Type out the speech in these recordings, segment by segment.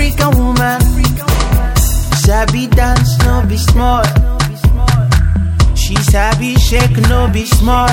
African woman, sabi dance, no be small. She sabi shake, no be small.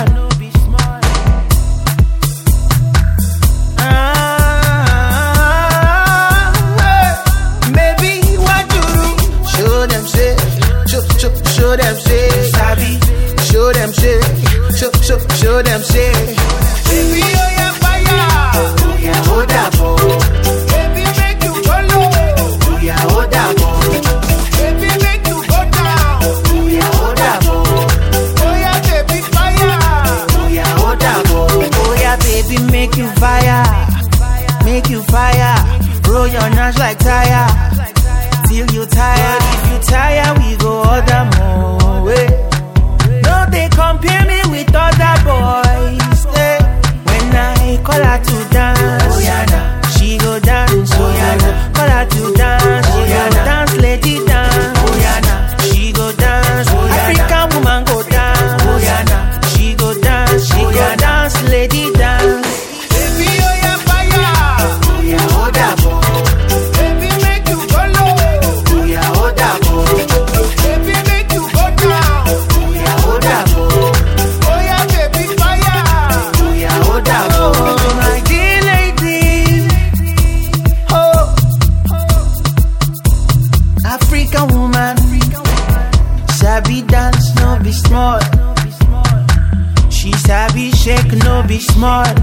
Baby, what you do? Show them say, show them say, sabi. Show them say, show them say. Baby, oh yeah, fire. Oh yeah, hold up, oh. Baby, make you go low. Oh yeah, hold up, oh. Baby, make you go down. Oh yeah, hold up, oh. Oh yeah, baby, fire. Oh yeah, hold up, oh. Oh yeah, baby, make you fire. Make you fire. Roll your nuts like tire. Till you tired. If you tire, we go order more. No, they compare me with other boys. When I call her to dance, oh yeah, nah. She go dance. Oh yeah, nah. Call her to dance, she go dance, lady dance. Oh yeah, nah. She go dance. Oh yeah, African woman go dance. Oh yeah, nah. She go dance, she go dance, lady dance. Baby, oh yeah, fire. Oh yeah, hold up, oh. Baby, make you go low. Oh yeah, hold up, oh. Baby, make you go down. Oh yeah, hold up, oh. Oh yeah, baby, fire. Oh yeah, hold up, oh. My dear lady. Oh, African woman, sabi dance, no be small. She sabi shake, no be small.